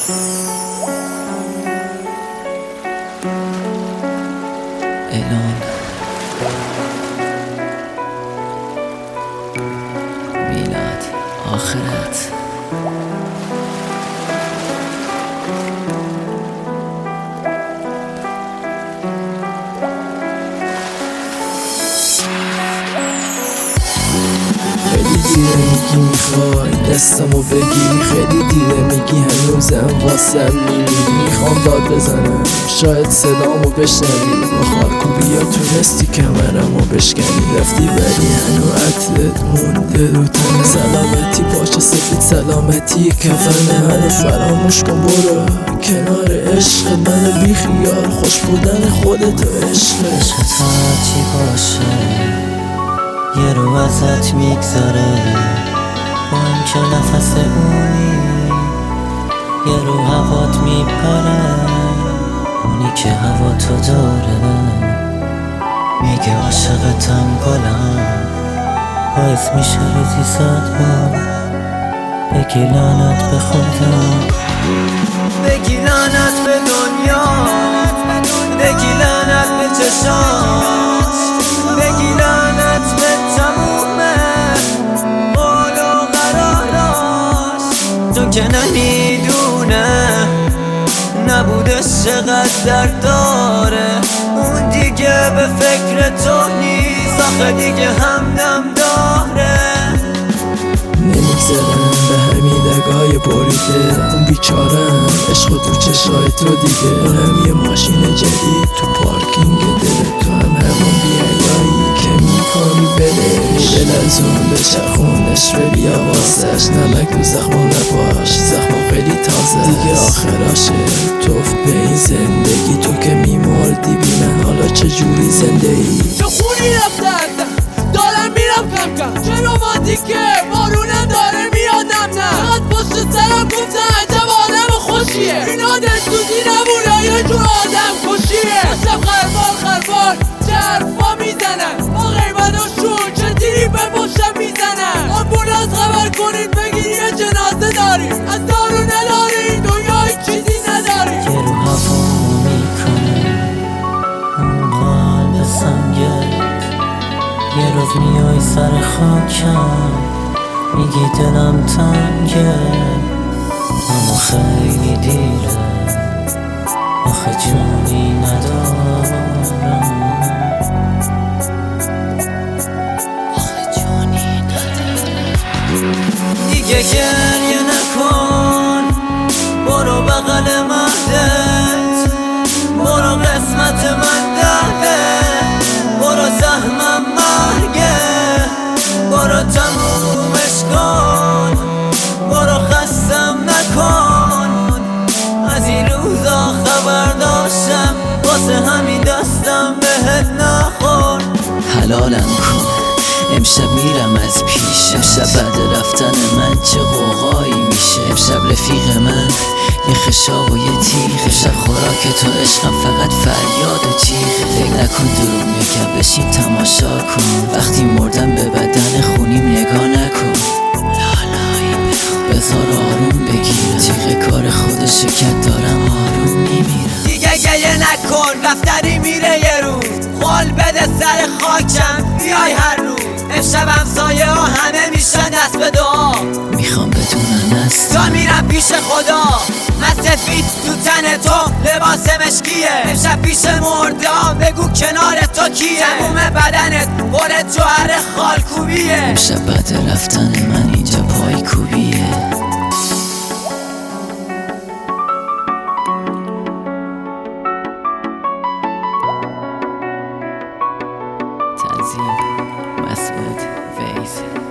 اعلان میلاد آخرت. خیلی دیره میگی میخوای دستمو بگیری، خیلی دیره میگی هنوزم واسه میمیری. میخوام داد بزنم شاید صدامو بشنوی، با خارکوبیا تونستی کمرمو بشکنی. رفتی ولی هنو عطرت مونده رو تن. سلامتی پاچه سفید سلامتی کفنه. منو فراموش کن برو کنار عشق منو بی خیال، خوش بودن خودتو عشقه. عشقت هرچی باشه یه رو ازت میگذاره، با هم که نفس اونی یه رو هوات میپره. اونی که هوا تو داره میگه عاشقتم گلم، باعث میشه روزی 100 بار بگی لعنت به خودم، بگی لعنت به دنیا، بگی لعنت به چشاش، بگی لعنت به تمومه قول و قراراش. تو که نمیدونه نبودش چقدر درد داره، اون دیگه به فکر تو نیست، آخه دیگه همدم داره. نمیگذرم به همین رگای بریده، اون بیچارم عشق تو چشای تو دیده. اونم یه ماشین جدید تو پارکینگ دل تو، هم همون بیایایی که میکنی بلش. بلرزون بچرخونش بری آوازش، نمک تو زخمو نباش زخمو خیلی تازه دیگه آخراشه. توف به این زندگی تو که میمردی بی من، حالا چجوری زنده ای؟ چه خونی رفتن دارم میرم کم کم، چه رومانتیکه بارونم داره میادم. نه چقدر پشت سرم گفتن عجب آدم خوشیه، این دلسوزی نبونه یه جور آدم کشیه. پشتم خربال چه حرفا میزنن، با غیبتاشون چه تیری به پشتم میزنن. آمبولانس خبر کنید بگید یه جنازه داریم، از دارو نداریم دنیا هیچ چیزی نداریم. یه رو هوا میکنه اون قلب سنگت، یه روز میای سر خاکم میگی دلم تنگه، اما خیلی دیره آخه جونی ندارم، آخه جونی ندارم. دیگه گریه نکن برو بغل مهدت، برو قسمت من درده، برو زحمم مرگه، برو تمومش کن، برو خستم نکن. از این روزا خبر داشتم واسه همین دستم بهت نخور. حلالم کن امشب میرم از پیش، امشب بعد رفتن من چه قوقایی میشه. امشب رفیق من یه خشاب و یه تیغ، امشب خوراک تو عشقم فقط فریاد و جیغ. فکر نکن دروغ میگم بشین تماشا کن، وقتی مردم به بدن خونیم نگاه نکن. بذار آروم بگیرم، تیغ کار خودشو کرد دارم آروم میمیرم. دیگه گریه نکن رفتنی میره یه روز، خال بده سر خاکم بیای هر روز. امشب همسایه ها همه میشن دست به دعا، میخوام بدونم از تا میرم پیش خدا. من سفید تو تن تو لباس مشکیه، امشب پیش مردام بگو کنار تو کیه. تموم بدنت پر جوهر خالکوبیه، امشب بعد رفتن من اینجا پای کوبیه. تنظیم مسعود ویس.